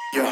Yeah.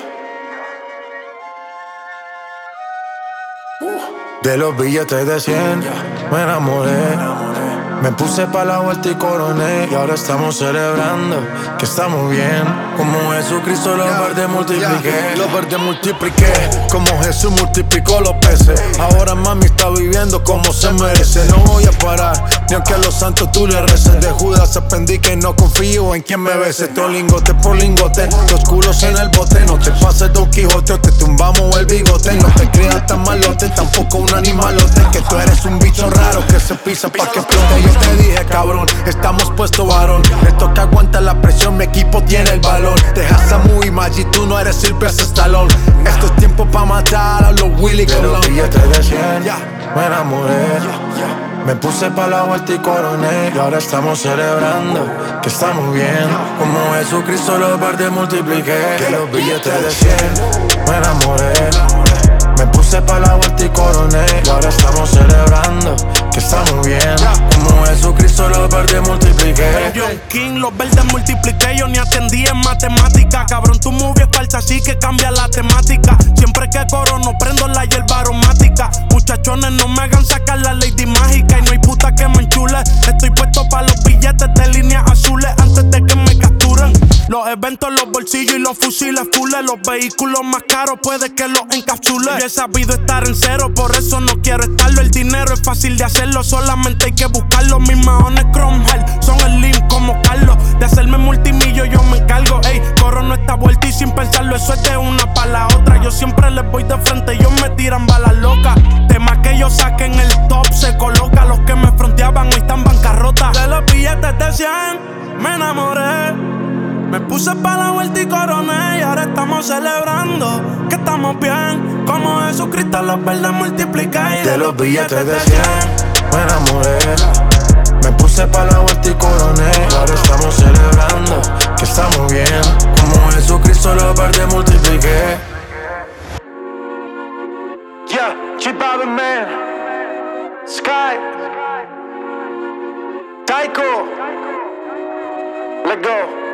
De los billetes de 100 me enamoré. Me puse pa' la vuelta y coroné. Y ahora estamos celebrando que estamos bien. Como Jesucristo los verdes multipliqué. Los verdes multipliqué. Como Jesús multiplicó los peces. Ahora mami está viviendo como se merece. No voy a parar, ni aunque a los santos tú le reces. De Judas aprendí que no confío en quien me bese. Todo lingote por lingote, los culos en el bote. No te pases Don Quijote o te tumbamos el bigote. No te creas tan malote, tampoco un animalote. Que tú eres un bicho raro que se pisa pa' que explote. Yo te dije cabrón, estamos puesto varón. Le toca aguantar la presión, mi equipo tiene el balón. Dejas a Muy Maggi, tú no eres Sylvester Stallone. Esto es tiempo pa' matar a los Willy Colón. De los billetes de 100 me enamoré. Me puse pa' la vuelta y coroné. Y ahora estamos celebrando que estamos bien. Como Jesucristo los verdes multipliqué. De los billetes de 100 me enamoré. Me puse pa' la vuelta y coroné. Y ahora estamos celebrando que estamos bien. Como Jesucristo los verdes multipliqué. John King, los verdes multipliqué. Yo ni atendí en matemática. Cabrón, tu movie es falsa, así que cambia la temática. Siempre que corono prendo la hierba aromática. Muchachones, no me hagan sacar la lady mágica. Y no hay puta que me enchule. Estoy puesto pa' los billetes de líneas azules antes de que me capturen. Los eventos, los bolsillos y los fusiles fules. Los vehículos más caros puede que los encapsule. Yo he sabido estar en cero, por eso no quiero estarlo. El dinero es fácil de hacerlo, solamente hay que buscarlo. Mis maones Cromwell son el lean como Carlos. De hacerme multimillo yo me encargo. Ey, corono esta vuelta y sin pensarlo, eso es de una pa' la otra. Yo siempre les voy de frente, ellos me tiran balas locas. Temas que yo saquen el top se coloca. Los que me fronteaban hoy están bancarrota. De los billetes de 100 me enamoré. Me puse pa' la vuelta y coroné. Y ahora estamos celebrando que estamos bien. Como Jesucristo los verdes multipliqué. De los billetes de 100 me enamoré. Me puse pa' la vuelta y coroné. Y ahora estamos celebrando que estamos bien. Como Jesucristo los verdes multipliqué. Yeah, G-Bobby Man, Sky, Taiko, let's go.